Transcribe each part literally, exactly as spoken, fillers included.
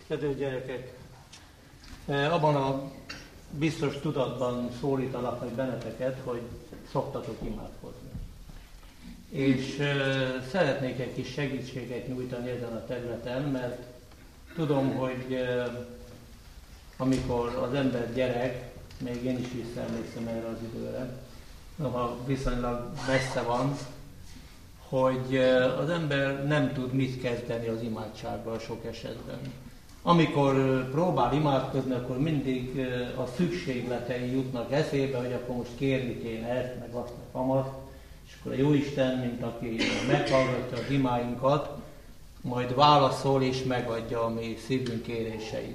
Kedves gyerekek, abban a biztos tudatban szólítalak meg benneteket, hogy szoktatok imádkozni. És uh, szeretnék egy kis segítséget nyújtani ezen a területen, mert tudom, hogy uh, amikor az ember gyerek, még én is visszaemlékszem erre az időre, noha viszonylag messze van, hogy uh, az ember nem tud mit kezdeni az imádsággal sok esetben. Amikor próbál imádkozni, akkor mindig a szükségletei jutnak eszébe, hogy akkor most kérni kéne ezt, meg azt, meg amazt, és akkor a Jóisten, mint aki meghallgatja az imáinkat, majd válaszol és megadja a mi szívünk kéréseit.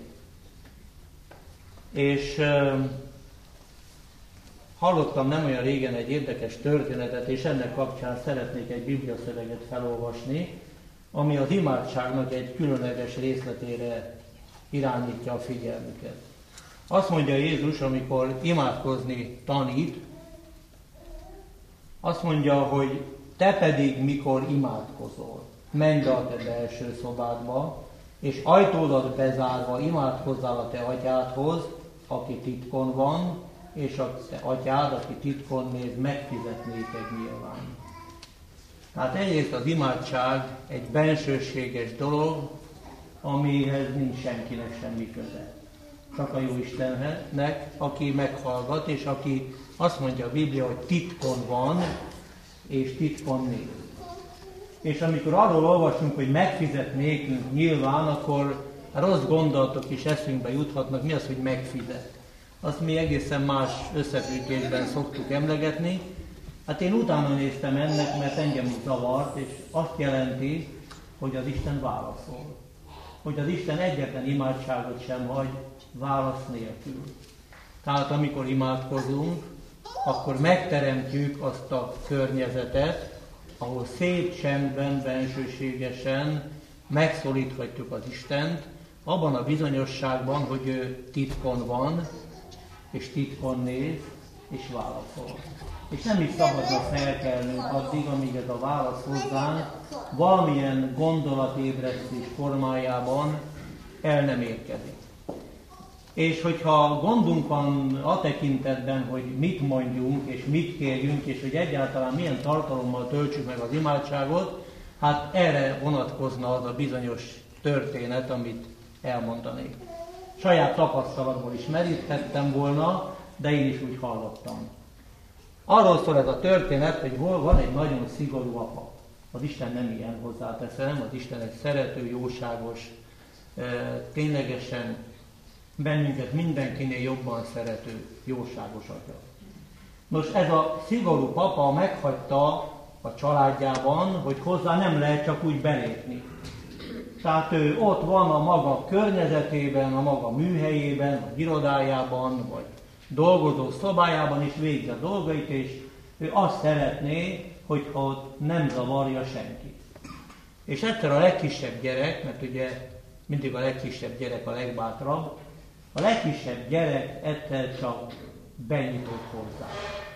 És uh, hallottam nem olyan régen egy érdekes történetet, és ennek kapcsán szeretnék egy bibliaszöveget felolvasni, ami az imádságnak egy különleges részletére irányítja a figyelmüket. Azt mondja Jézus, amikor imádkozni tanít, azt mondja, hogy te pedig mikor imádkozol, menj be a te belső szobádba, és ajtódat bezárva imádkozzál a te atyádhoz, aki titkon van, és a te atyád, aki titkon néz, megfizet néked nyilván. Tehát egyrészt az imádság egy bensőséges dolog, amihez nincs senkinek semmi köze. Csak a Jóistennek, aki meghallgat, és aki azt mondja a Biblia, hogy titkon van, és titkon néz. És amikor arról olvasunk, hogy megfizet nékünk nyilván, akkor rossz gondolatok is eszünkbe juthatnak. Mi az, hogy megfizet? Azt mi egészen más összefüggésben szoktuk emlegetni. Hát én utána néztem ennek, mert engem is zavart, és azt jelenti, hogy az Isten válaszol. Hogy az Isten egyetlen imádságot sem hagy válasz nélkül. Tehát amikor imádkozunk, akkor megteremtjük azt a környezetet, ahol szép csendben, bensőségesen megszólíthatjuk az Istent, abban a bizonyosságban, hogy ő titkon van, és titkon néz, és válaszol. És nem is szabadna felkelnünk addig, amíg ez a válasz hozzánk valamilyen gondolatébresztés formájában el nem érkezik. És hogyha gondunk van a tekintetben, hogy mit mondjunk, és mit kérjünk, és hogy egyáltalán milyen tartalommal töltsük meg az imádságot, hát erre vonatkozna az a bizonyos történet, amit elmondanék. Saját tapasztalatból is meríthettem volna, de én is úgy hallottam. Arról szól ez a történet, hogy van egy nagyon szigorú apa. Az Isten nem ilyen, hozzáteszem, az Isten egy szerető, jóságos, ténylegesen bennünket mindenkinél jobban szerető, jóságos atya. Nos, ez a szigorú papa meghagyta a családjában, hogy hozzá nem lehet csak úgy belépni. Tehát ő ott van a maga környezetében, a maga műhelyében, vagy irodájában, vagy dolgozó szobájában is végzi a dolgait, és ő azt szeretné, hogy ott nem zavarja senki. És egyszer a legkisebb gyerek, mert ugye mindig a legkisebb gyerek a legbátrabb, a legkisebb gyerek egyszer csak benyitott hozzá.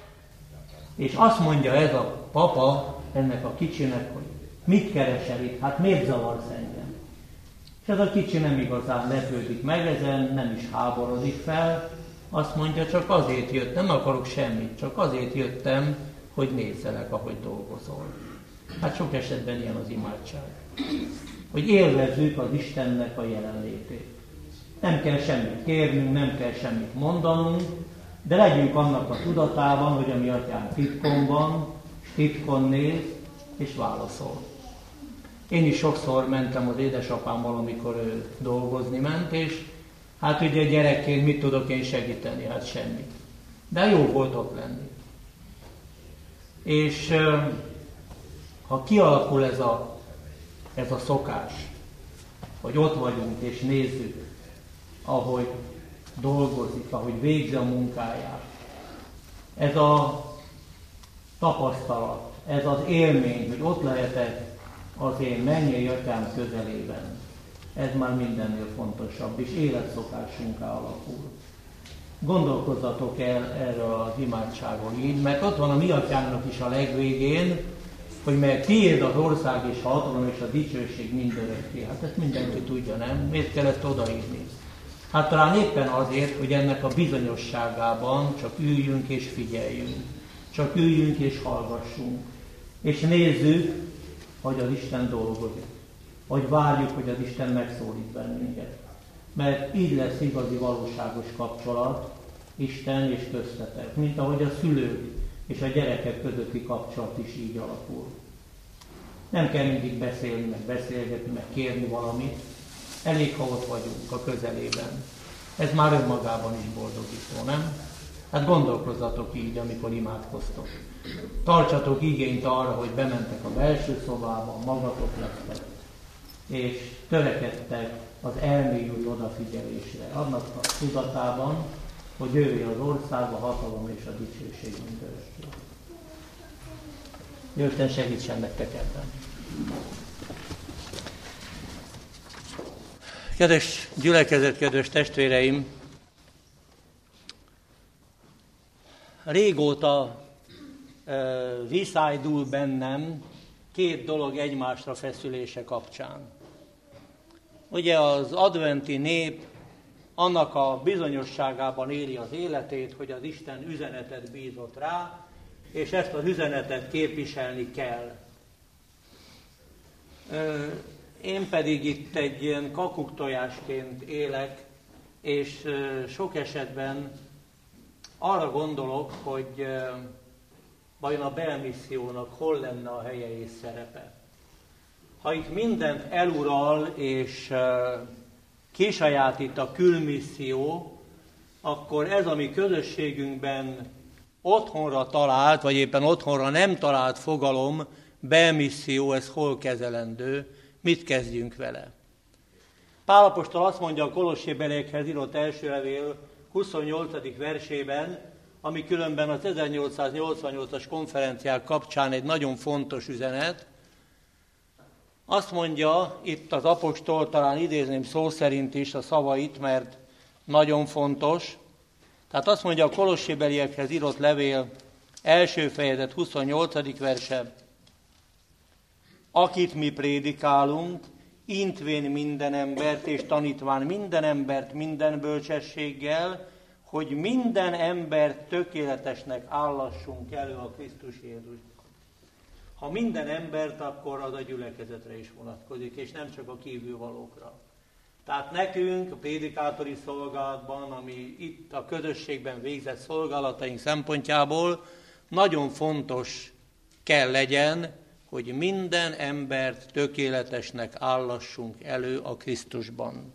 És azt mondja ez a papa ennek a kicsinek, hogy mit keresel itt, hát miért zavarsz engem? És ez a kicsi nem igazán lepődik meg ezen, nem is háborodik fel, azt mondja, csak azért jött, nem akarok semmit, csak azért jöttem, hogy nézzelek, ahogy dolgozol. Hát sok esetben ilyen az imádság. Hogy élvezzük az Istennek a jelenlétét. Nem kell semmit kérnünk, nem kell semmit mondanunk, de legyünk annak a tudatában, hogy a mi atyánk titkon van, és titkon néz, és válaszol. Én is sokszor mentem az édesapámmal, amikor ő dolgozni ment, és hát ugye gyerekként mit tudok én segíteni? Hát semmit. De jó volt ott lenni. És ha kialakul ez a, ez a szokás, hogy ott vagyunk és nézzük, ahogy dolgozik, ahogy végzi a munkáját, ez a tapasztalat, ez az élmény, hogy ott lehetek az én mennyei atyám közelében, ez már mindennél fontosabb, és életszokásunká alakul. Gondolkozzatok el erről az imádságról így, mert ott van a mi atyánknak is a legvégén, hogy mert tiéd az ország és a hatalom és a dicsőség mindörökké. Hát ezt mindenki tudja, nem? Miért kellett odaírni? Hát talán éppen azért, hogy ennek a bizonyosságában csak üljünk és figyeljünk. Csak üljünk és hallgassunk. És nézzük, hogy az Isten dolgozik. Hogy várjuk, hogy az Isten megszólít bennünket. Mert így lesz igazi, valóságos kapcsolat Isten és köztetek. Mint ahogy a szülők és a gyerekek közötti kapcsolat is így alakul. Nem kell mindig beszélni, meg beszélgetni, meg kérni valamit. Elég, ha ott vagyunk a közelében. Ez már önmagában is boldogító, nem? Hát gondolkozzatok így, amikor imádkoztok. Tartsatok igényt arra, hogy bementek a belső szobába, magatok lettek, és törekedtek az elmélyült odafigyelésre, annak a tudatában, hogy ővé az ország, a hatalom és a dicsőség mindörökké. Isten segítsen nektek ebben. Kedves gyülekezet, kedves testvéreim! Régóta e, viszájdul bennem két dolog egymásra feszülése kapcsán. Ugye az adventi nép annak a bizonyosságában éli az életét, hogy az Isten üzenetet bízott rá, és ezt az üzenetet képviselni kell. Én pedig itt egy ilyen kakuktojásként élek, és sok esetben arra gondolok, hogy vajon a belmissziónak hol lenne a helye és szerepe. Ha itt mindent elural és kisajátít a külmisszió, akkor ez a mi közösségünkben otthonra talált, vagy éppen otthonra nem talált fogalom, belmisszió, ez hol kezelendő, mit kezdjünk vele. Pál apostol azt mondja a Kolossébeliekhez írott első levél huszonnyolcadik versében, ami különben az ezernyolcszáznyolcvannyolcas konferenciák kapcsán egy nagyon fontos üzenet. Azt mondja itt az apostol, talán idézném szó szerint is a szavait, mert nagyon fontos. Tehát azt mondja a Kolossébeliekhez írott levél első fejezet huszonnyolcadik verse, akit mi prédikálunk, intvén minden embert és tanítván minden embert minden bölcsességgel, hogy minden embert tökéletesnek állassunk elő a Krisztus Jézusban. Ha minden embert, akkor az a gyülekezetre is vonatkozik, és nem csak a kívülvalókra. Tehát nekünk a prédikátori szolgálatban, ami itt a közösségben végzett szolgálataink szempontjából nagyon fontos kell legyen, hogy minden embert tökéletesnek állassunk elő a Krisztusban.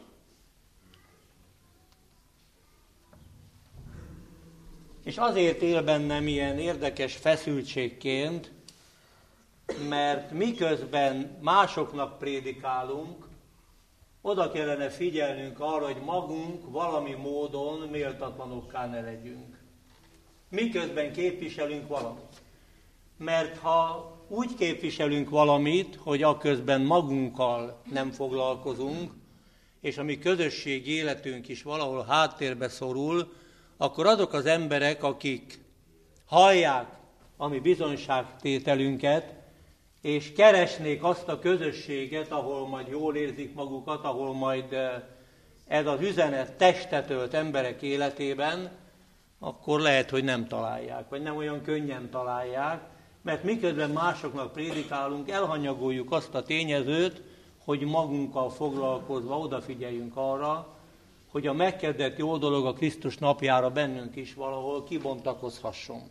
És azért él bennem ilyen érdekes feszültségként, mert miközben másoknak prédikálunk, oda kellene figyelnünk arra, hogy magunk valami módon méltatlanokká ne legyünk. Miközben képviselünk valamit. Mert ha úgy képviselünk valamit, hogy aközben magunkkal nem foglalkozunk, és a mi közösség életünk is valahol háttérbe szorul, akkor azok az emberek, akik hallják a mi bizonyságtételünket, és keresnék azt a közösséget, ahol majd jól érzik magukat, ahol majd ez az üzenet testet ölt emberek életében, akkor lehet, hogy nem találják, vagy nem olyan könnyen találják, mert miközben másoknak prédikálunk, elhanyagoljuk azt a tényezőt, hogy magunkkal foglalkozva odafigyeljünk arra, hogy a megkezdett jó dolog a Krisztus napjára bennünk is valahol kibontakozhasson.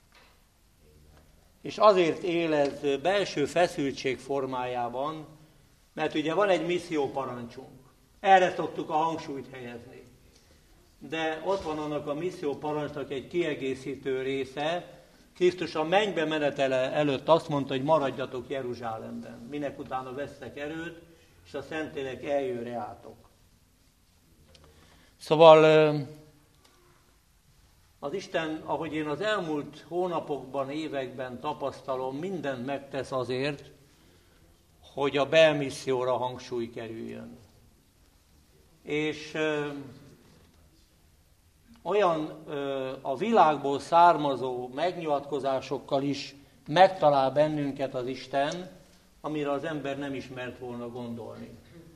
És azért él ez belső feszültség formájában, mert ugye van egy misszióparancsunk. Erre szoktuk a hangsúlyt helyezni. De ott van annak a misszióparancsnak egy kiegészítő része. Krisztus a mennybe menetele előtt azt mondta, hogy maradjatok Jeruzsálemben. Minek utána vesztek erőt, és a Szentlélek eljön reátok. Szóval az Isten, ahogy én az elmúlt hónapokban, években tapasztalom, mindent megtesz azért, hogy a belmisszióra hangsúly kerüljön. És ö, olyan ö, a világból származó megnyilatkozásokkal is megtalál bennünket az Isten, amire az ember nem is mert volna gondolni.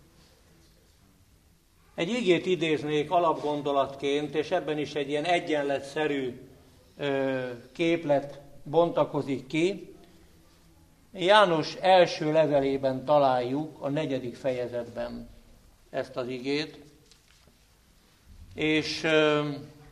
Egy igét idéznék alapgondolatként, és ebben is egy ilyen egyenletszerű ö, képlet bontakozik ki. János első levelében találjuk a negyedik fejezetben ezt az igét, és ö,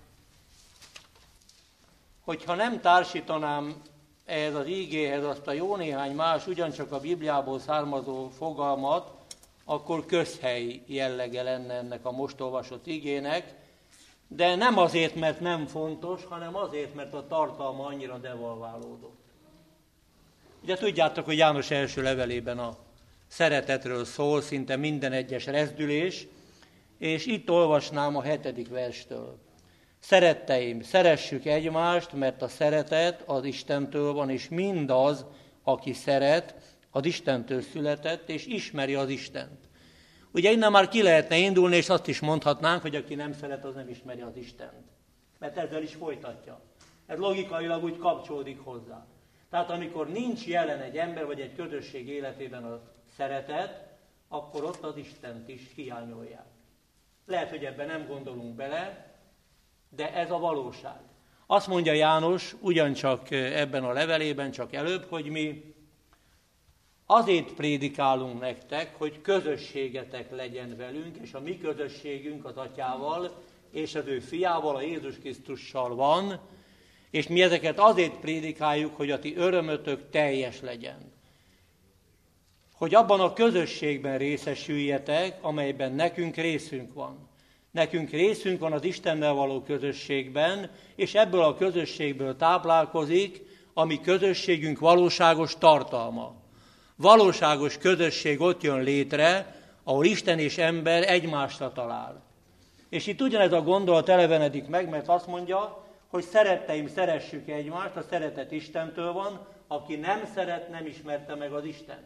hogyha nem társítanám ehhez az igéhez azt a jó néhány más, ugyancsak a Bibliából származó fogalmat, akkor közhely jellege lenne ennek a most olvasott igének, de nem azért, mert nem fontos, hanem azért, mert a tartalma annyira devalválódott. Ugye tudjátok, hogy János első levelében a szeretetről szól, szinte minden egyes rezdülés, és itt olvasnám a hetedik verstől. Szeretteim, szeressük egymást, mert a szeretet az Istentől van, és mindaz, aki szeret, az Istentől született, és ismeri az Istent. Ugye innen már ki lehetne indulni, és azt is mondhatnánk, hogy aki nem szeret, az nem ismeri az Istent. Mert ezzel is folytatja. Ez logikailag úgy kapcsolódik hozzá. Tehát amikor nincs jelen egy ember, vagy egy közösség életében a szeretet, akkor ott az Istent is hiányolják. Lehet, hogy ebben nem gondolunk bele, de ez a valóság. Azt mondja János, ugyancsak ebben a levelében, csak előbb, hogy mi azért prédikálunk nektek, hogy közösségetek legyen velünk, és a mi közösségünk az Atyával, és az ő fiával, a Jézus Krisztussal van, és mi ezeket azért prédikáljuk, hogy a ti örömötök teljes legyen. Hogy abban a közösségben részesüljetek, amelyben nekünk részünk van. Nekünk részünk van az Istennel való közösségben, és ebből a közösségből táplálkozik a mi közösségünk valóságos tartalma. Valóságos közösség ott jön létre, ahol Isten és ember egymásra talál. És itt ugyanez a gondolat elevenedik meg, mert azt mondja, hogy szeretteim, szeressük egymást, a szeretet Istentől van, aki nem szeret, nem ismerte meg az Istent.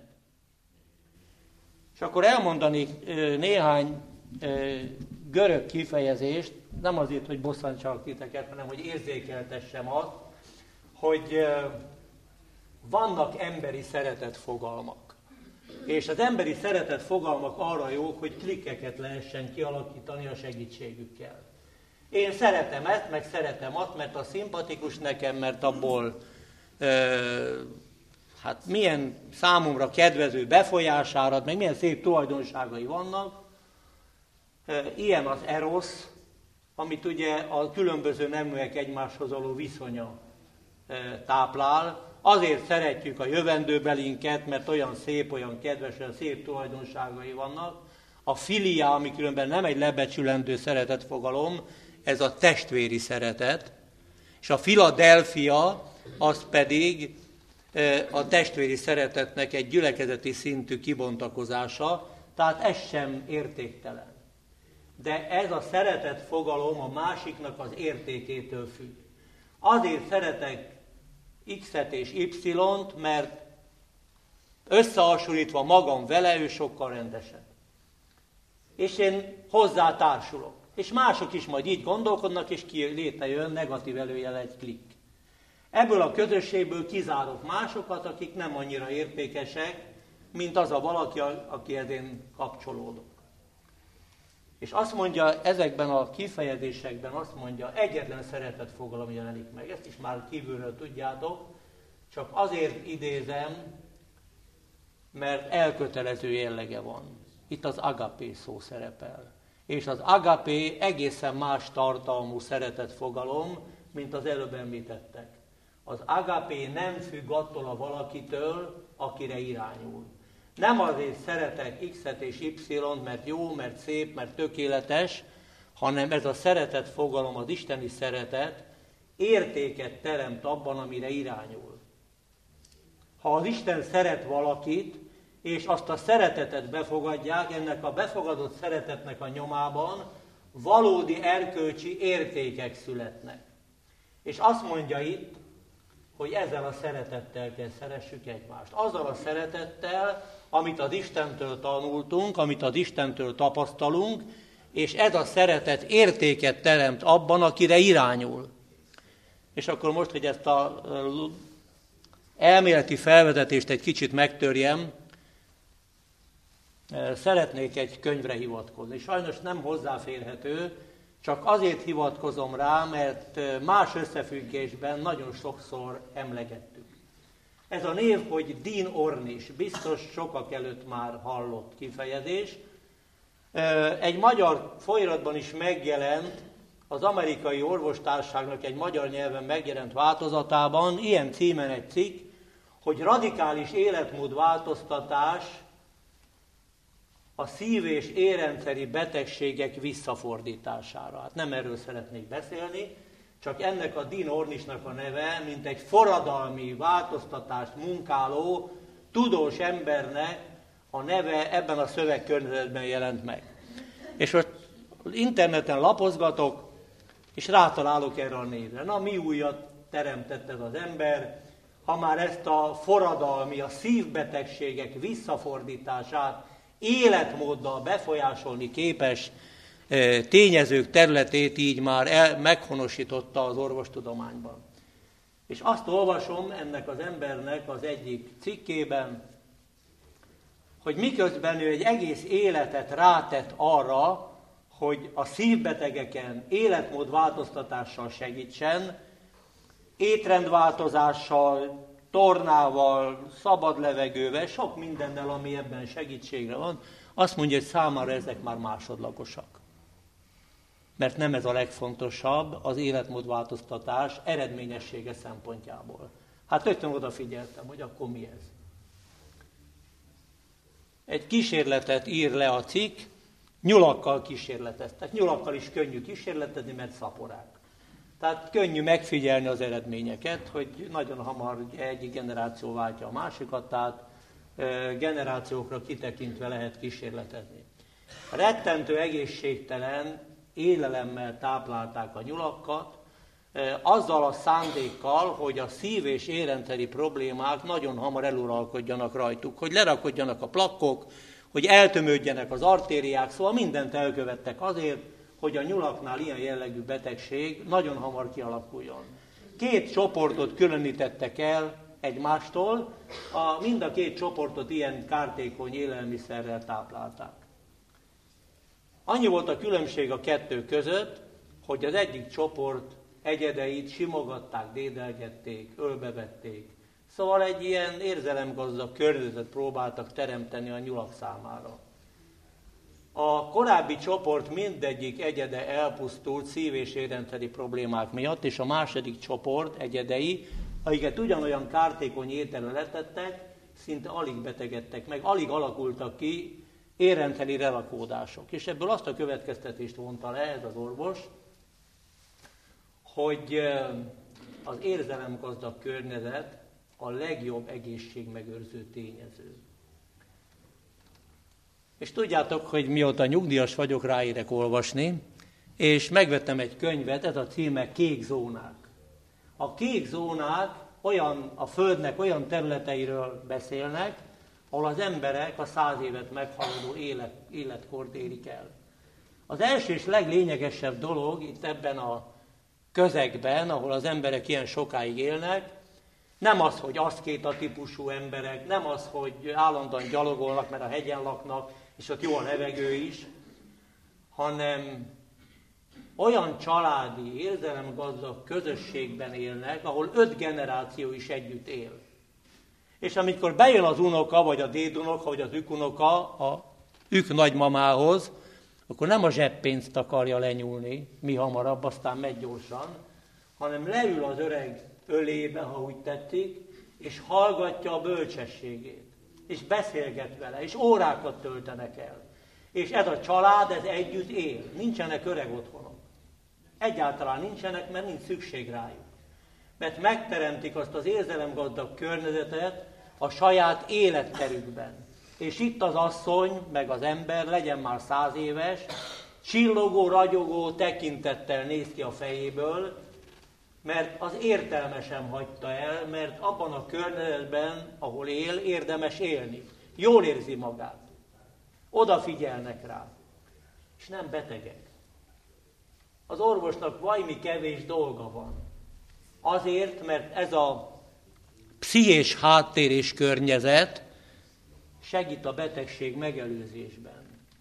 És akkor elmondanék néhány görög kifejezést, nem azért, hogy bosszantsak titeket, hanem hogy érzékeltessem azt, hogy vannak emberi szeretet fogalmak. És az emberi szeretet fogalmak arra jók, hogy klikkeket lehessen kialakítani a segítségükkel. Én szeretem ezt, meg szeretem azt, mert az szimpatikus nekem, mert abból ö, hát milyen számomra kedvező befolyására, meg milyen szép tulajdonságai vannak. Ilyen az erosz, amit ugye a különböző neműek egymáshoz való viszonya táplál. Azért szeretjük a jövendőbelinket, mert olyan szép, olyan kedves, olyan szép tulajdonságai vannak. A filia, ami különben nem egy lebecsülendő szeretetfogalom, ez a testvéri szeretet, és a Philadelphia, az pedig a testvéri szeretetnek egy gyülekezeti szintű kibontakozása, tehát ez sem értéktelen. De ez a szeretet fogalom a másiknak az értékétől függ. Azért szeretek X-et és Y-t, mert összehasonlítva magam vele, ő sokkal rendesebb. És én hozzá társulok. És mások is majd így gondolkodnak, és ki létrejön negatív előjel egy klikk. Ebből a közösségből kizárok másokat, akik nem annyira értékesek, mint az a valaki, akihez én kapcsolódok. És azt mondja, ezekben a kifejezésekben azt mondja, egyetlen szeretetfogalom jelenik meg. Ezt is már kívülről tudjátok, csak azért idézem, mert elkötelező jellege van. Itt az agapé szó szerepel. És az agapé egészen más tartalmú szeretetfogalom, mint az előbb említettek. Az agapé nem függ attól a valakitől, akire irányul. Nem azért szeretek X-et és Y-t, mert jó, mert szép, mert tökéletes, hanem ez a szeretet fogalom, az isteni szeretet értéket teremt abban, amire irányul. Ha az Isten szeret valakit, és azt a szeretetet befogadják, ennek a befogadott szeretetnek a nyomában valódi erkölcsi értékek születnek. És azt mondja itt, hogy ezzel a szeretettel kell szeressük egymást. Azzal a szeretettel, amit az Istentől tanultunk, amit az Istentől tapasztalunk, és ez a szeretet értéket teremt abban, akire irányul. És akkor most, hogy ezt a elméleti felvezetést egy kicsit megtörjem, szeretnék egy könyvre hivatkozni. Sajnos nem hozzáférhető, csak azért hivatkozom rá, mert más összefüggésben nagyon sokszor emlegettük. Ez a név, hogy Dean Ornish, biztos sokak előtt már hallott kifejezés. Egy magyar folyiratban is megjelent, az Amerikai Orvostársaságnak egy magyar nyelven megjelent változatában, ilyen címen egy cikk, hogy radikális életmódváltoztatás a szív- és érrendszeri betegségek visszafordítására. Hát nem erről szeretnék beszélni, csak ennek a Dean Ornishnak a neve, mint egy forradalmi változtatást munkáló, tudós embernek a neve ebben a szövegkörnyezetben jelent meg. És most interneten lapozgatok, és rátalálok erre a névre. Na, mi újat teremtett ez az ember, ha már ezt a forradalmi, a szívbetegségek visszafordítását életmóddal befolyásolni képes tényezők területét így már el, meghonosította az orvostudományban. És azt olvasom ennek az embernek az egyik cikkében, hogy miközben ő egy egész életet rátett arra, hogy a szívbetegeken életmódváltoztatással segítsen, étrendváltozással, tornával, szabad levegővel, sok mindennel, ami ebben segítségre van, azt mondja, hogy számára ezek már másodlagosak. Mert nem ez a legfontosabb az életmódváltoztatás eredményessége szempontjából. Hát rögtön odafigyeltem, hogy akkor mi ez. Egy kísérletet ír le a cikk, nyulakkal kísérleteztek. Nyulakkal is könnyű kísérletezni, mert szaporák. Tehát könnyű megfigyelni az eredményeket, hogy nagyon hamar egyik generáció váltja a másikat, tehát generációkra kitekintve lehet kísérletezni. Rettentő egészségtelen élelemmel táplálták a nyulakat, azzal a szándékkal, hogy a szív- és érrendszeri problémák nagyon hamar eluralkodjanak rajtuk, hogy lerakodjanak a plakkok, hogy eltömődjenek az artériák, szóval mindent elkövettek azért, hogy a nyulaknál ilyen jellegű betegség nagyon hamar kialakuljon. Két csoportot különítettek el egymástól, a, mind a két csoportot ilyen kártékony élelmiszerrel táplálták. Annyi volt a különbség a kettő között, hogy az egyik csoport egyedeit simogatták, dédelgették, ölbevették. Szóval egy ilyen érzelemgazdag környezetet próbáltak teremteni a nyulak számára. A korábbi csoport mindegyik egyede elpusztult szív- és érrendszeri problémák miatt, és a második csoport egyedei, akiket ugyanolyan kártékony ételre letettek, szinte alig betegedtek meg, alig alakultak ki érrendszeri relakódások. És ebből azt a következtetést vonta le ez az orvos, hogy az érzelemgazdag környezet a legjobb egészségmegőrző tényező. És tudjátok, hogy mióta nyugdíjas vagyok, ráérek olvasni, és megvettem egy könyvet, ez a címe Kék zónák. A kék zónák olyan, a Földnek olyan területeiről beszélnek, ahol az emberek a száz évet meghaladó élet, életkort érik el. Az első és leglényegesebb dolog itt ebben a közegben, ahol az emberek ilyen sokáig élnek, nem az, hogy aszkéta típusú emberek, nem az, hogy állandóan gyalogolnak, mert a hegyen laknak, és ott jó a levegő is, hanem olyan családi, érzelemgazdag közösségben élnek, ahol öt generáció is együtt él. És amikor bejön az unoka, vagy a dédunoka, vagy az ükunoka a ük nagymamához, akkor nem a zseppénzt akarja lenyúlni, mi hamarabb, aztán megy gyorsan, hanem leül az öreg ölébe, ha úgy tetszik, és hallgatja a bölcsességét, és beszélget vele, és órákat töltenek el. És ez a család, ez együtt él. Nincsenek öreg otthonok. Egyáltalán nincsenek, mert nincs szükség rájuk. Mert megteremtik azt az érzelemgazdag környezetet a saját életterükben. És itt az asszony, meg az ember, legyen már száz éves, csillogó, ragyogó tekintettel néz ki a fejéből, mert az értelme sem hagyta el, mert abban a környezetben, ahol él, érdemes élni. Jól érzi magát. Odafigyelnek rá. És nem betegek. Az orvosnak vajmi kevés dolga van. Azért, mert ez a pszichés háttér és környezet segít a betegség megelőzésben.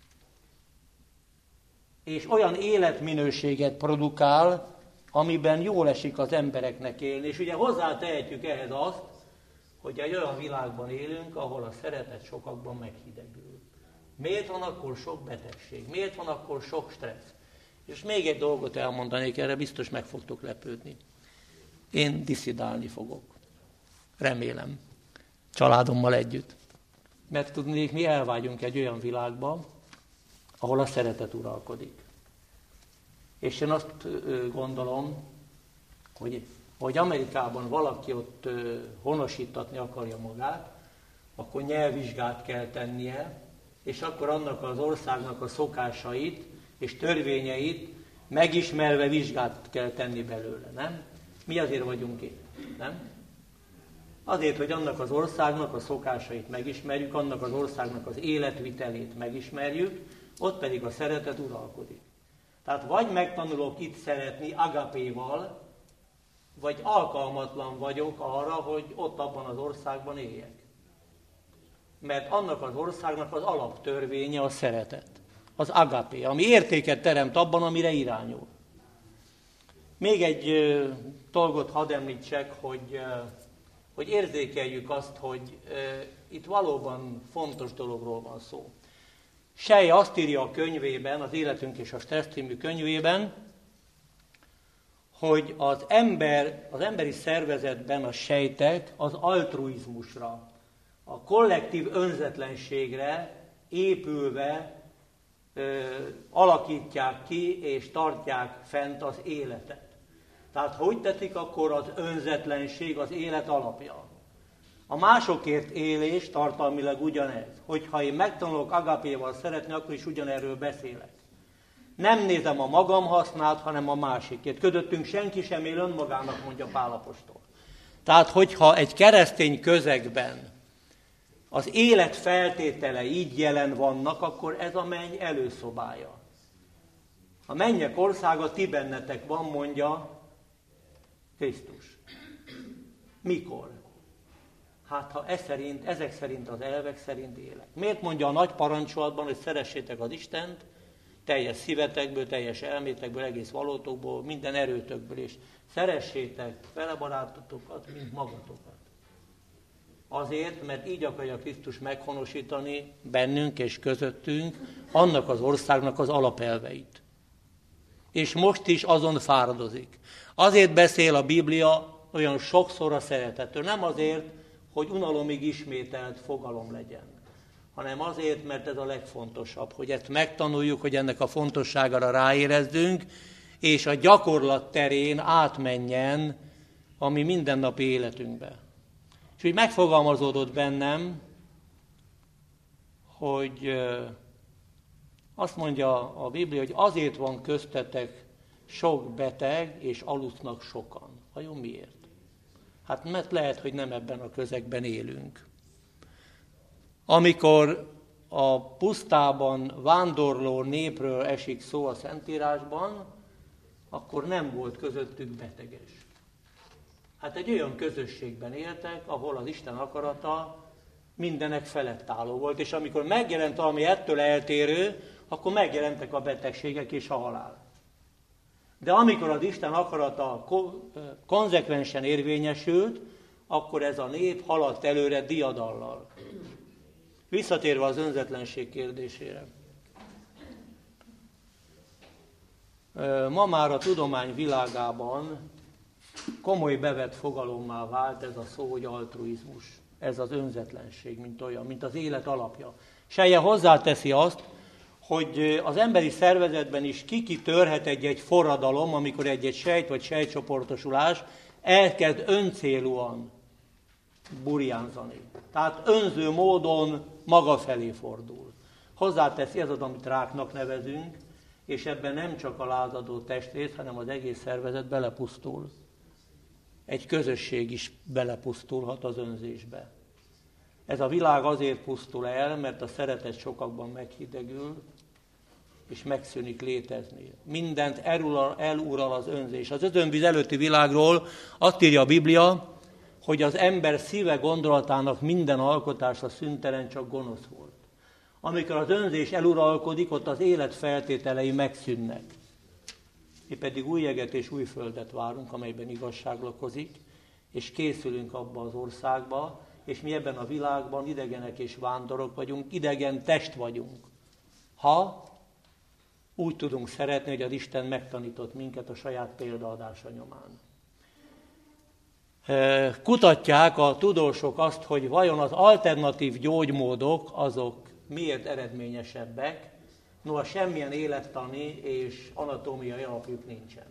És olyan életminőséget produkál, amiben jól esik az embereknek élni. És ugye hozzátehetjük ehhez azt, hogy egy olyan világban élünk, ahol a szeretet sokakban meghidegül. Miért van akkor sok betegség? Miért van akkor sok stressz? És még egy dolgot elmondanék, erre biztos meg fogtok lepődni. Én diszidálni fogok. Remélem. Családommal együtt. Mert tudnék, mi elvágyunk egy olyan világba, ahol a szeretet uralkodik. És én azt gondolom, hogy, hogy Amerikában valaki ott honosítatni akarja magát, akkor nyelvvizsgát kell tennie, és akkor annak az országnak a szokásait és törvényeit megismerve vizsgát kell tenni belőle, nem? Mi azért vagyunk itt, nem? Azért, hogy annak az országnak a szokásait megismerjük, annak az országnak az életvitelét megismerjük, ott pedig a szeretet uralkodik. Tehát vagy megtanulok itt szeretni agapéval, vagy alkalmatlan vagyok arra, hogy ott abban az országban éljek. Mert annak az országnak az alaptörvénye a szeretet, az agapé, ami értéket teremt abban, amire irányul. Még egy ö, dolgot hadd említsek, hogy, ö, hogy érzékeljük azt, hogy ö, itt valóban fontos dologról van szó. Sej azt írja a könyvében, az Életünk és a Stressz című könyvében, hogy az ember, az emberi szervezetben a sejtek az altruizmusra, a kollektív önzetlenségre épülve ö, alakítják ki és tartják fent az életet. Tehát ha úgy tetszik, akkor az önzetlenség az élet alapja. A másokért élés tartalmilag ugyanez. Hogyha én megtanulok agapéval szeretni, akkor is ugyanerről beszélek. Nem nézem a magam hasznát, hanem a másikért. Közöttünk senki sem él önmagának, mondja Pál apostol. Tehát, hogyha egy keresztény közegben az élet feltételei így jelen vannak, akkor ez a menny előszobája. A mennyek országa ti bennetek van, mondja Krisztus. Mikor? Hát ha ez szerint, ezek szerint az elvek szerint élek. Miért mondja a nagy parancsolatban, hogy szeressétek az Istent, teljes szívetekből, teljes elmétekből, egész valótokból, minden erőtökből, és szeressétek fele barátotokat, mint magatokat. Azért, mert így akarja Krisztus meghonosítani bennünk és közöttünk annak az országnak az alapelveit. És most is azon fáradozik. Azért beszél a Biblia olyan sokszor a szeretetről, nem azért, hogy unalomig ismételt fogalom legyen, hanem azért, mert ez a legfontosabb, hogy ezt megtanuljuk, hogy ennek a fontosságára ráérezzünk, és a gyakorlat terén átmenjen a mi mindennapi életünkbe. És úgy megfogalmazódott bennem, hogy azt mondja a Biblia, hogy azért van köztetek sok beteg, és alusznak sokan. Vajon miért? Hát mert lehet, hogy nem ebben a közegben élünk. Amikor a pusztában vándorló népről esik szó a Szentírásban, akkor nem volt közöttük beteges. Hát egy olyan közösségben éltek, ahol az Isten akarata mindenek felett álló volt, és amikor megjelent valami ettől eltérő, akkor megjelentek a betegségek és a halál. De amikor az Isten akarata konzekvensen érvényesült, akkor ez a nép haladt előre diadallal. Visszatérve az önzetlenség kérdésére. Ma már a tudomány világában komoly bevett fogalommá vált ez a szó, hogy altruizmus. Ez az önzetlenség, mint olyan, mint az élet alapja. Selye hozzáteszi azt, hogy az emberi szervezetben is kikitörhet egy-egy forradalom, amikor egy-egy sejt vagy sejtcsoportosulás elkezd öncélúan burjánzani. Tehát önző módon maga felé fordul. Hozzáteszi, ez az, amit ráknak nevezünk, és ebben nem csak a lázadó testrész, hanem az egész szervezet belepusztul. Egy közösség is belepusztulhat az önzésbe. Ez a világ azért pusztul el, mert a szeretet sokakban meghidegül, és megszűnik létezni. Mindent elurral, elurral az önzés. Az özönvíz előtti világról azt írja a Biblia, hogy az ember szíve gondolatának minden alkotása szüntelen csak gonosz volt. Amikor az önzés eluralkodik, ott az élet feltételei megszűnnek. Mi pedig új eget és új földet várunk, amelyben igazság lakozik, és készülünk abba az országba, és mi ebben a világban idegenek és vándorok vagyunk, idegen test vagyunk. Ha úgy tudunk szeretni, hogy az Isten megtanított minket a saját példaadása nyomán. Kutatják a tudósok azt, hogy vajon az alternatív gyógymódok azok miért eredményesebbek, noha semmilyen élettani és anatómiai alapjuk nincsen.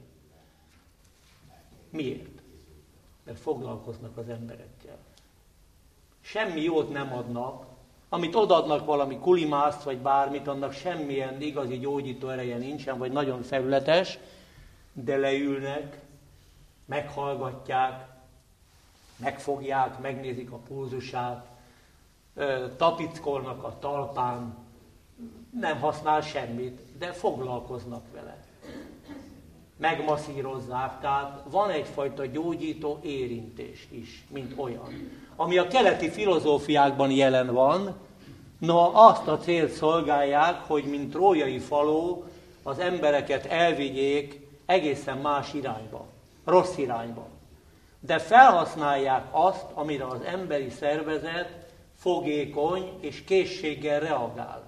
Miért? Mert foglalkoznak az emberekkel. Semmi jót nem adnak, amit odaadnak valami kulimászt vagy bármit, annak semmilyen igazi gyógyító ereje nincsen, vagy nagyon felületes, de leülnek, meghallgatják, megfogják, megnézik a pulzusát, tapickolnak a talpán, nem használ semmit, de foglalkoznak vele. Megmasszírozzák, tehát van egyfajta gyógyító érintés is, mint olyan. Ami a keleti filozófiákban jelen van, noha azt a célt szolgálják, hogy mint trójai faló az embereket elvigyék egészen más irányba, rossz irányba. De felhasználják azt, amire az emberi szervezet fogékony és készséggel reagál.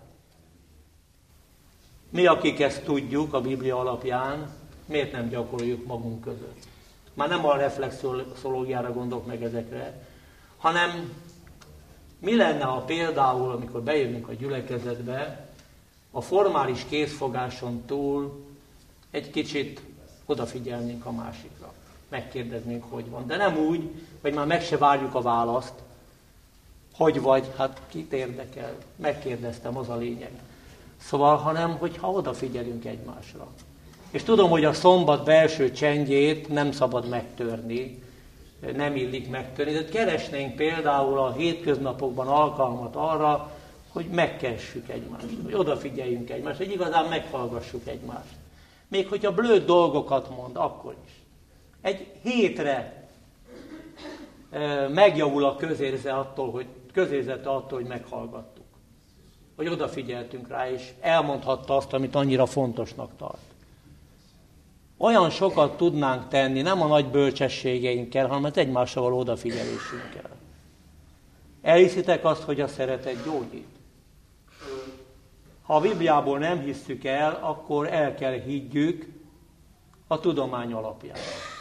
Mi, akik ezt tudjuk a Biblia alapján, miért nem gyakoroljuk magunk között? Már nem a reflexológiára gondolok meg ezekre, hanem mi lenne, ha például, amikor bejövünk a gyülekezetbe, a formális készfogáson túl egy kicsit odafigyelnénk a másikra. Megkérdeznénk, hogy van. De nem úgy, hogy már meg se várjuk a választ. Hogy vagy? Hát kit érdekel? Megkérdeztem, az a lényeg. Szóval, hanem, hogyha odafigyelünk egymásra. És tudom, hogy a szombat belső csendjét nem szabad megtörni, nem illik megtörni, de keresnénk például a hétköznapokban alkalmat arra, hogy megkeressük egymást, hogy odafigyeljünk egymást, hogy igazán meghallgassuk egymást. Még hogyha blőd dolgokat mond, akkor is. Egy hétre e, megjavul a közérzete attól, hogy, közérzete attól, hogy meghallgattuk. Hogy odafigyeltünk rá, és elmondhatta azt, amit annyira fontosnak tart. Olyan sokat tudnánk tenni, nem a nagy bölcsességeinkkel, hanem az egymásra való odafigyelésünkkel. Elhiszitek azt, hogy a szeretet gyógyít? Ha a Bibliából nem hisszük el, akkor el kell higgyük a tudomány alapján.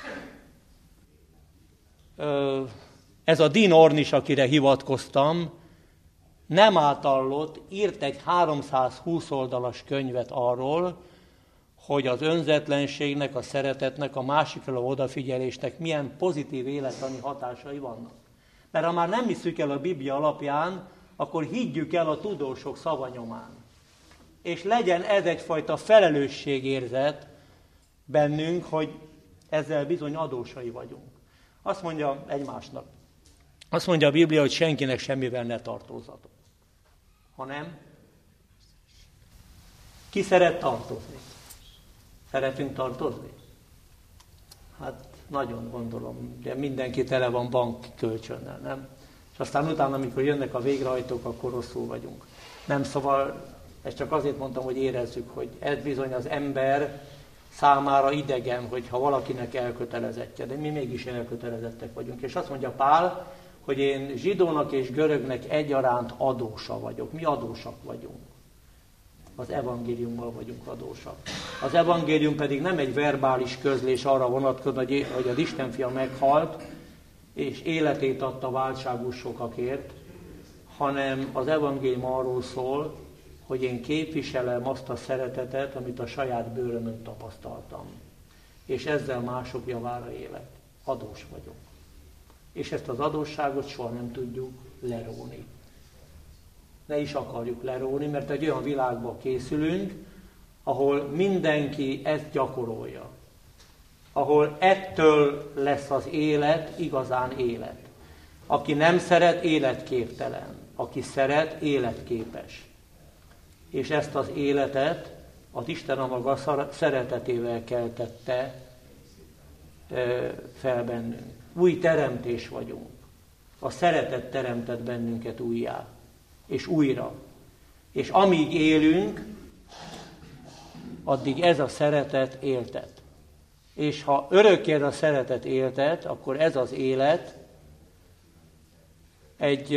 Ez a Dean Ornish, akire hivatkoztam, nem átallott, írt egy háromszázhúsz oldalas könyvet arról, hogy az önzetlenségnek, a szeretetnek, a másikra a odafigyelésnek milyen pozitív élettani hatásai vannak. Mert ha már nem hiszük el a Biblia alapján, akkor higgyük el a tudósok szavanyomán. És legyen ez egyfajta felelősségérzet bennünk, hogy ezzel bizony adósai vagyunk. Azt mondja egymásnak, azt mondja a Biblia, hogy senkinek semmivel ne tartozzatok. Hanem ki szeret tartozni? Szeretünk tartozni? Hát nagyon gondolom, de mindenki tele van bankkölcsönnel, nem? És aztán utána, amikor jönnek a végrehajtók, akkor rosszul vagyunk. Nem, szóval ezt csak azért mondtam, hogy érezzük, hogy ez bizony az ember számára idegen, hogyha valakinek elkötelezettje, de mi mégis elkötelezettek vagyunk. És azt mondja Pál, hogy én zsidónak és görögnek egyaránt adósa vagyok. Mi adósak vagyunk. Az evangéliummal vagyunk adósak. Az evangélium pedig nem egy verbális közlés arra vonatkozik, hogy az Isten fia meghalt, és életét adta váltságos sokakért, hanem az evangélium arról szól, hogy én képviselem azt a szeretetet, amit a saját bőrömön tapasztaltam. És ezzel mások javára élek. Adós vagyok. És ezt az adósságot soha nem tudjuk leróni. Ne is akarjuk leróni, mert egy olyan világba készülünk, ahol mindenki ezt gyakorolja. Ahol ettől lesz az élet igazán élet. Aki nem szeret, életképtelen. Aki szeret, életképes. És ezt az életet az Isten a maga szeretetével keltette fel bennünk. új teremtés vagyunk. A szeretet teremtett bennünket újjá, és újra. És amíg élünk, addig ez a szeretet éltet. És ha örökké ez a szeretet éltet, akkor ez az élet egy,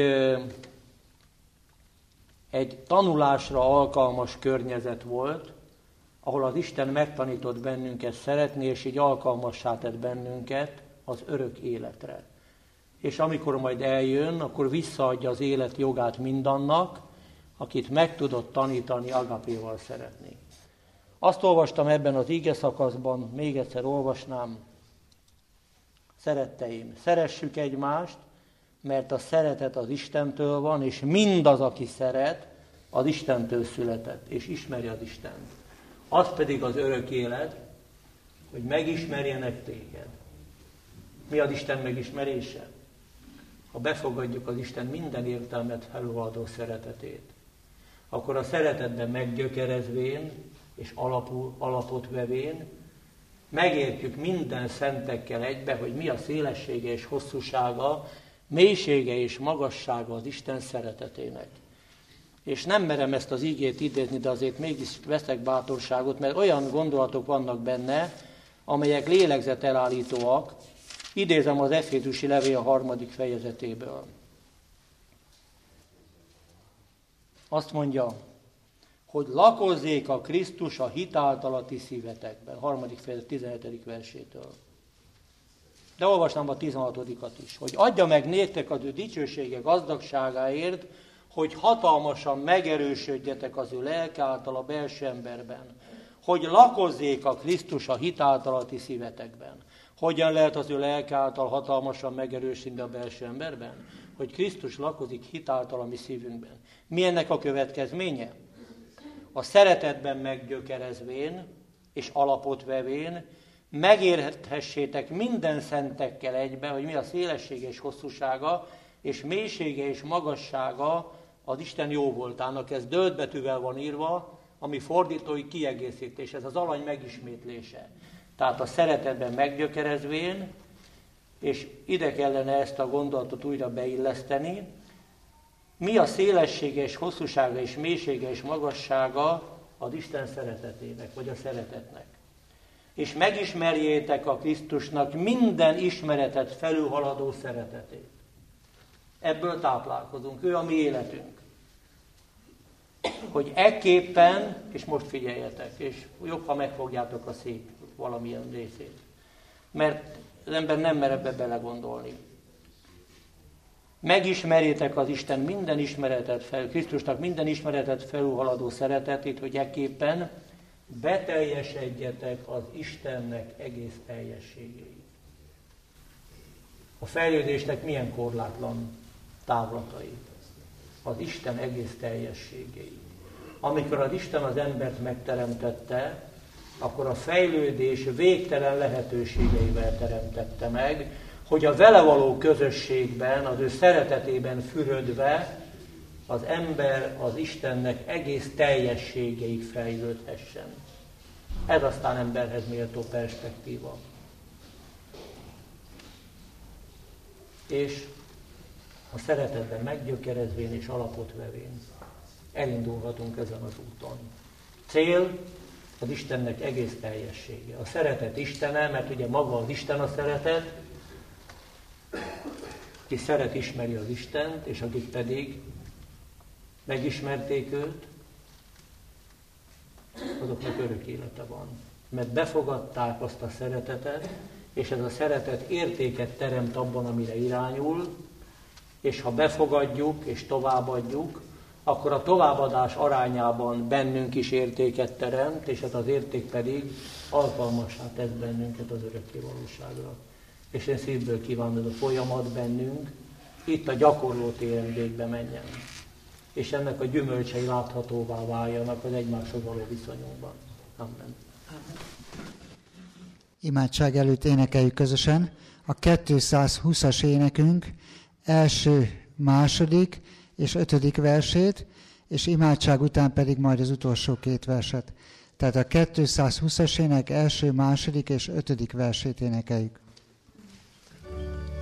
egy tanulásra alkalmas környezet volt, ahol az Isten megtanított bennünket szeretni, és így alkalmassá tett bennünket az örök életre. És amikor majd eljön, akkor visszaadja az élet jogát mindannak, akit meg tudott tanítani agapéval szeretni. Azt olvastam ebben az ige szakaszban, még egyszer olvasnám. Szeretteim, szeressük egymást, mert a szeretet az Istentől van, és mindaz, aki szeret, az Istentől született, és ismeri az Istent. Az pedig az örök élet, hogy megismerjenek téged. Mi az Isten megismerése? Ha befogadjuk az Isten minden értelmet felüldöző szeretetét, akkor a szeretetben meggyökerezvén és alapul, alapot vevén megértjük minden szentekkel egybe, hogy mi a szélessége és hosszúsága, mélysége és magassága az Isten szeretetének. És nem merem ezt az ígét idézni, de azért mégis veszek bátorságot, mert olyan gondolatok vannak benne, amelyek lélegzetelállítóak. Idézem az Efézusi levél a harmadik fejezetéből. Azt mondja, hogy lakozzék a Krisztus a hit által a ti szívetekben. Harmadik fejezet tizenhetedik versétől. De olvasnám a tizenhatodikat is. Hogy adja meg néktek az ő dicsősége gazdagságáért, hogy hatalmasan megerősödjetek az ő lelke által a belső emberben. Hogy lakozzék a Krisztus a hit által a ti szívetekben. Hogyan lehet az ő lelke által hatalmasan megerősödni a belső emberben? Hogy Krisztus lakozik hit által a mi szívünkben. Mi ennek a következménye? A szeretetben meggyökerezvén és alapot vevén megérthessétek minden szentekkel egybe, hogy mi a szélessége és hosszúsága, és mélysége és magassága az Isten jóvoltának. Ez dölt van írva, ami fordítói kiegészítés, ez az alany megismétlése. Tehát a szeretetben meggyökerezvén, és ide kellene ezt a gondolatot újra beilleszteni, mi a szélessége és hosszúsága és mélysége és magassága az Isten szeretetének, vagy a szeretetnek. És megismerjétek a Krisztusnak minden ismeretet felülhaladó szeretetét. Ebből táplálkozunk, ő a mi életünk. Hogy ekképpen, és most figyeljetek, és jobb, ha megfogjátok a szép valamilyen részét. Mert az ember nem mer ebbe belegondolni. Megismerjétek az Isten minden ismeretet fel, Krisztusnak minden ismeretet felülhaladó szeretetét, hogy ekképpen beteljesedjetek az Istennek egész teljességéig. A fejlődésnek milyen korlátlan távlatai? Az Isten egész teljességéig. Amikor az Isten az embert megteremtette, akkor a fejlődés végtelen lehetőségeivel teremtette meg, hogy a vele való közösségben, az ő szeretetében fürödve az ember az Istennek egész teljességeig fejlődhessen. Ez aztán emberhez méltó perspektíva. És a szeretetben meggyökerezvén és alapot vevén elindulhatunk ezen az úton. Cél az Istennek egész teljessége. A szeretet Istene, mert ugye maga az Isten a szeretet, aki szeret, ismeri az Istent, és akik pedig megismerték őt, azoknak örök élete van. Mert befogadták azt a szeretetet, és ez a szeretet értéket teremt abban, amire irányul, és ha befogadjuk és továbbadjuk, akkor a továbbadás arányában bennünk is értéket teremt, és ez az érték pedig alkalmassá tesz bennünket az örökké valóságra. És én szívből kívánom, hogy a folyamat bennünk itt a gyakorló térendékbe menjen. És ennek a gyümölcsei láthatóvá váljanak az egymáshoz való viszonyunkban. Amen. Imádság előtt énekeljük közösen a kétszázhúszas énekünk első, második és ötödik versét, és imádság után pedig majd az utolsó két verset. Tehát a kétszázhúszas ének első, második és ötödik versét énekeljük.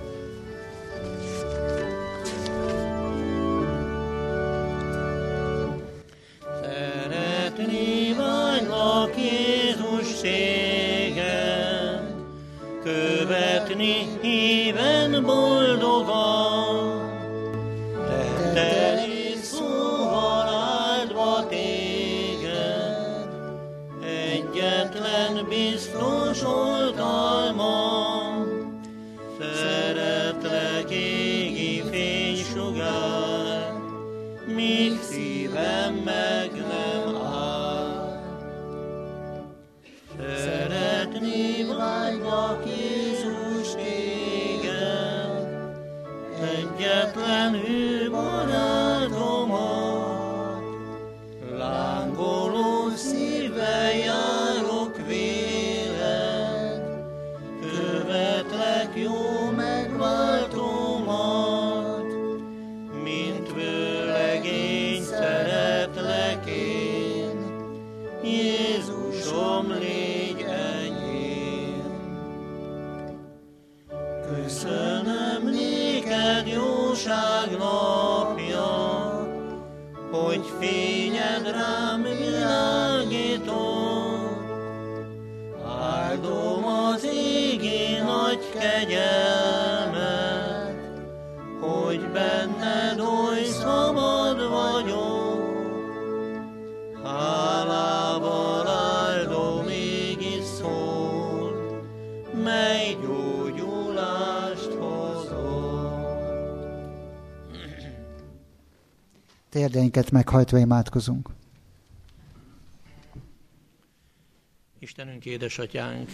szívességet, követni híven boldogan, tetteli szóval áldva téged, egyetlen biztos oltalmam, szeretlek égi fénysugár, míg szívem meg nem áll. Szeretni vágylak Jézus téged, egyetlen hű barátomat, lángoló szívvel járok véled, követlek jó megváltómat, mint vőlegény szeretlek én, Jézusom, légy enyém. Köszönöm néked jóság napja, hogy fényed rám világított. Áldom az égi nagy kegyelmet, hogy benned oly szabad vagyok. Hálával áldom égi szót, mely gyógyulást hozol. Térdeinket meghajtva imádkozunk. Istenünk, édesatyánk,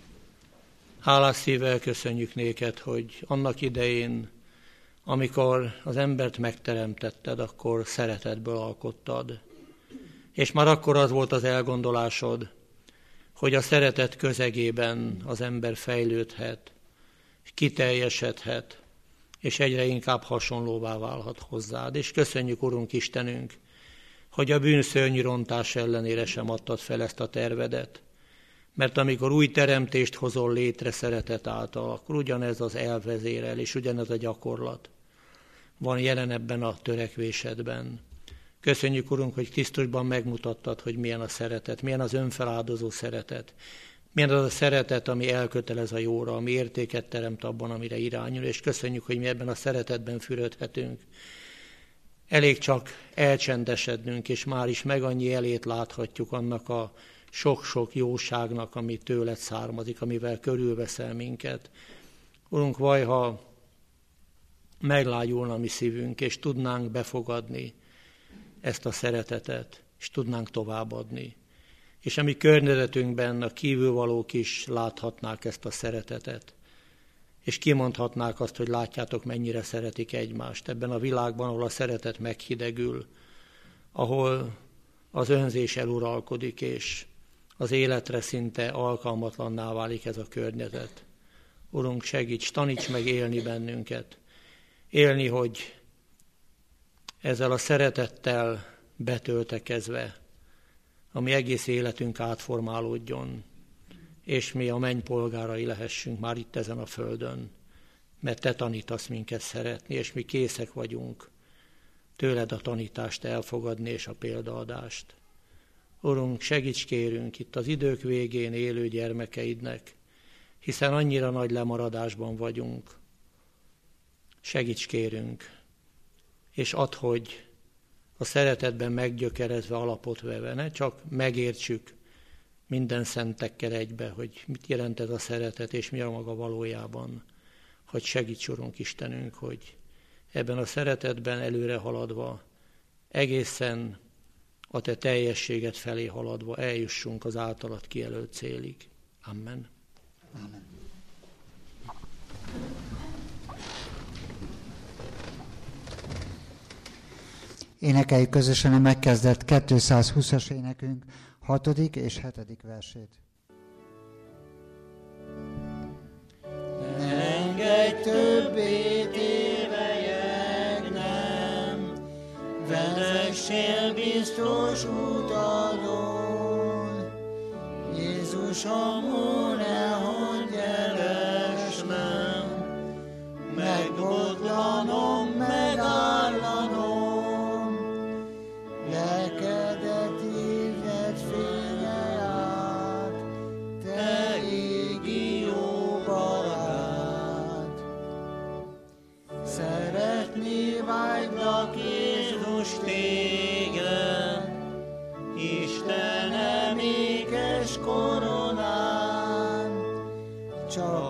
hálás szívvel köszönjük néked, hogy annak idején, amikor az embert megteremtetted, akkor szeretetből alkottad. És már akkor az volt az elgondolásod, hogy a szeretet közegében az ember fejlődhet, kiteljesedhet, és egyre inkább hasonlóvá válhat hozzád. És köszönjük, Urunk Istenünk, hogy a bűn szörnyű rontás ellenére sem adtad fel ezt a tervedet. Mert amikor új teremtést hozol létre szeretet által, akkor ugyanez az elvezérel, és ugyanez a gyakorlat van jelen ebben a törekvésedben. Köszönjük, Urunk, hogy Krisztusban megmutattad, hogy milyen a szeretet, milyen az önfeláldozó szeretet, milyen az a szeretet, ami elkötelez a jóra, ami értéket teremt abban, amire irányul, és köszönjük, hogy mi ebben a szeretetben fürödhetünk. Elég csak elcsendesednünk, és már is meg annyi elét láthatjuk annak a sok-sok jóságnak, ami tőled származik, amivel körülveszel minket. Urunk, vaj, ha meglágyulna mi szívünk, és tudnánk befogadni ezt a szeretetet, és tudnánk továbbadni. És a mi környezetünkben a kívülvalók is láthatnák ezt a szeretetet, és kimondhatnák azt, hogy látjátok, mennyire szeretik egymást. Ebben a világban, ahol a szeretet meghidegül, ahol az önzés eluralkodik, és az életre szinte alkalmatlanná válik ez a környezet. Urunk, segíts, taníts meg élni bennünket. Élni, hogy ezzel a szeretettel betöltekezve, ami egész életünk átformálódjon, és mi a menny polgárai lehessünk már itt ezen a földön, mert te tanítasz minket szeretni, és mi készek vagyunk tőled a tanítást elfogadni és a példaadást. Urunk, segíts kérünk itt az idők végén élő gyermekeidnek, hiszen annyira nagy lemaradásban vagyunk. Segíts kérünk, és add, hogy a szeretetben meggyökerezve, alapot veve, ne csak megértsük minden szentekkel egybe, hogy mit jelent ez a szeretet, és mi a maga valójában, hogy segíts, Urunk Istenünk, hogy ebben a szeretetben előre haladva, egészen a te teljességet felé haladva eljussunk az általad kijelölt célig. Amen. Amen. Énekeljük közösen a megkezdett kétszázhúszas énekünk hatodik és hetedik versét. Engedj többé tévelyek nem, vezessél biztos utadon. Jézusom, ó, nehogy elesnem, megbotlanom, megállanom, lelkedet híved fénye át, csak